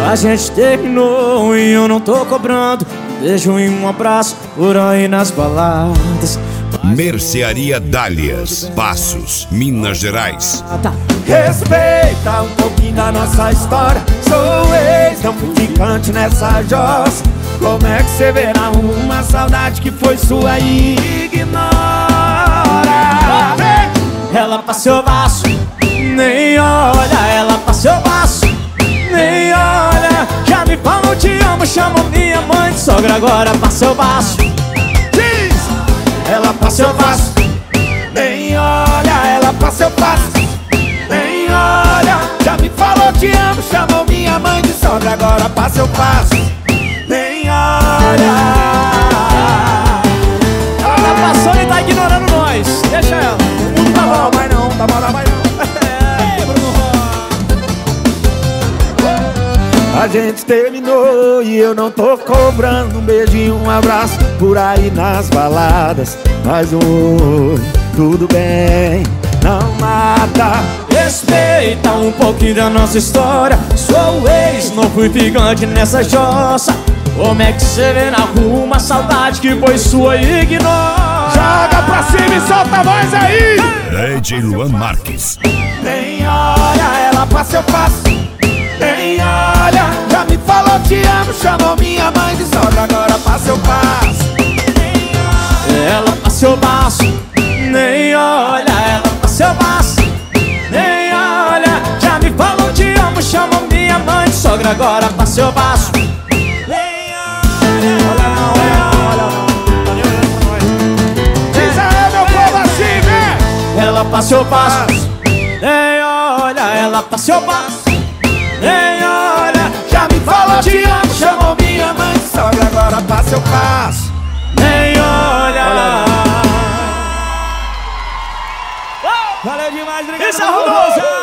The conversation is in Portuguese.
A gente terminou e eu não tô cobrando um beijo e um abraço por aí nas baladas. Mercearia Dálias, Passos, Minas Gerais. Respeita um pouquinho da nossa história. Sou ex, não fui ficante nessa jossa. Como é que você verá uma saudade que foi sua e ignora? Ela passou baixo, nem olha. Ela passou baixo, nem olha. Já me falou te amo, chamou minha mãe de sogra. Agora passou baixo. Ela passou baixo, nem olha. Ela passou baixo, nem olha. Já me falou te amo, chamou minha mãe de sogra. Agora passou baixo, nem olha. Ela passou e tá ignorando nós. Deixa ela. Não tá bom, vai não, tá bom, vai não. A gente terminou e eu não tô cobrando um beijinho, um abraço por aí nas baladas. Mas oi, tudo bem, não mata. Respeita um pouquinho da nossa história. Sou ex, não fui ficante nessa jossa. Como é que você vê na rua uma saudade que foi sua e ignora? Joga pra cima e solta a voz aí. DJ Luan Marques. Nem olha, ela passa, eu passo. Nem olha, já me falou te amo, chamou minha mãe de sogra. Agora passa, eu passo. Ela passou baixo, nem olha. Ela passou baixo, nem olha. Já me falou te amo, chamou minha mãe de sogra. Agora passou baixo, nem olha. Diz aí, meu povo, assim, vem. Ela passou baixo, nem olha. Ela passou baixo, nem olha. Já me falou te amo, chamou minha mãe de sogra. Agora passa, eu passo. Nem olha. Valeu demais, obrigado. Isso é Rosa.